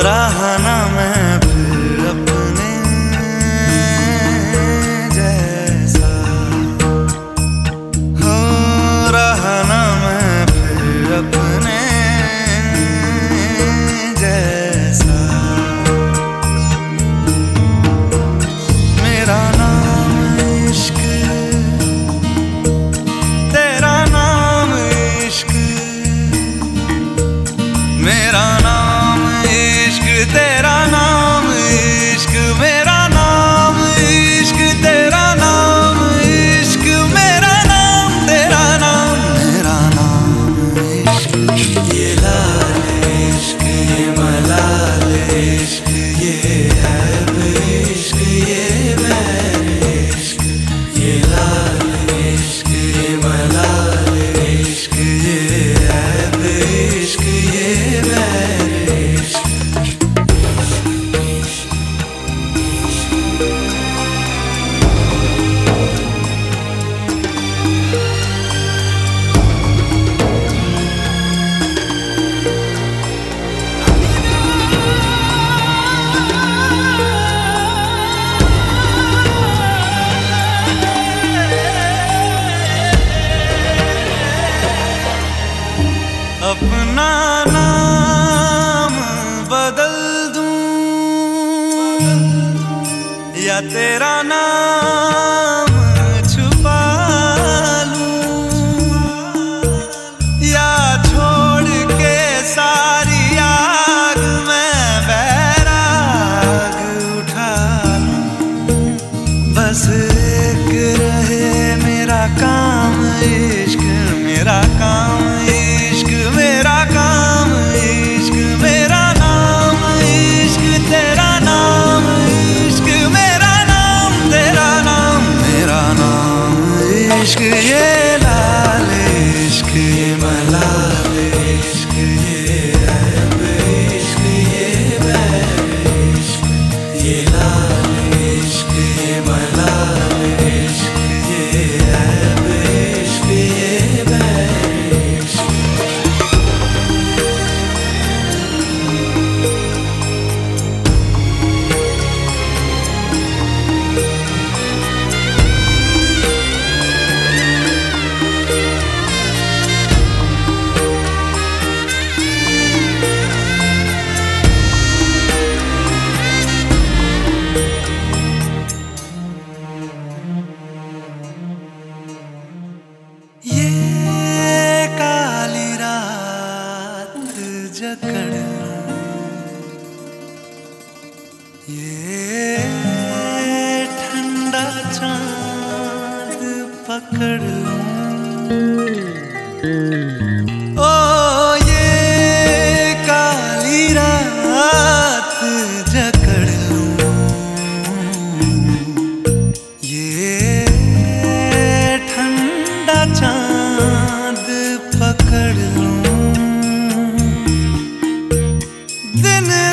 रहा ना मैं फिर अपने जैसा, हो रहा ना मैं फिर अपने जैसा। मेरा नाम इश्क, तेरा नाम इश्क, मेरा नाम इश्क, तेरा नाम इश्क, मेरा नाम इश्क, तेरा नाम इश्क, मेरा नाम तेरा नाम, मेरा नाम इश्क। ये लाल इश्क, ये मलाल इश्क, ये ऐब इश्क, ये बैर इश्क। ये लाल इश्क, ये मलाल इश्क, ये ऐब इश्क, ये बैर इश्क। अपना नाम बदल दूं या तेरा नाम छुपा लूं, या छोड़ के सारी आग मैं बैराग उठा लूं। बस एक रहे मेरा काम इश्क, मेरा काम इश्क, मेरा काम इश्क, मेरा नाम इश्क, तेरा नाम इश्क, मेरा नाम तेरा नाम, मेरा नाम इश्क। ये लाल इश्क, ये मलाल इश्क, ये ऐब इश्क, ये बैर इश्क। ये लाल इश्क, ये मलाल इश्क, ये ऐब इश्क, ये बैर इश्क। ये काली रात जकड़ लूं, ये ठंडा चांद पकड़ लूं, ओ ये काली रात जकड़ लूं, ये ठंडा चांद पकड़ लूं। दिन